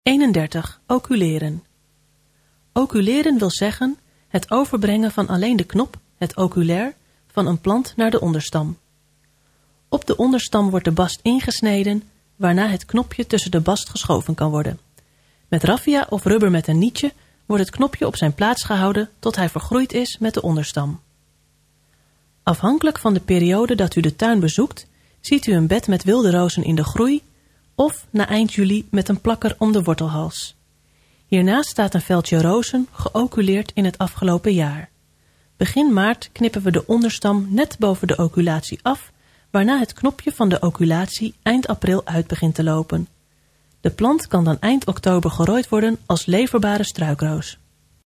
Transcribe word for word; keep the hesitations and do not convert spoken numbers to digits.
eenendertig. Oculeren. Oculeren wil zeggen het overbrengen van alleen de knop, het oculair, van een plant naar de onderstam. Op de onderstam wordt de bast ingesneden, waarna het knopje tussen de bast geschoven kan worden. Met raffia of rubber met een nietje wordt het knopje op zijn plaats gehouden tot hij vergroeid is met de onderstam. Afhankelijk van de periode dat u de tuin bezoekt, ziet u een bed met wilde rozen in de groei of na eind juli met een plakker om de wortelhals. Hiernaast staat een veldje rozen geoculeerd in het afgelopen jaar. Begin maart knippen we de onderstam net boven de oculatie af, waarna het knopje van de oculatie eind april uit begint te lopen. De plant kan dan eind oktober gerooid worden als leverbare struikroos.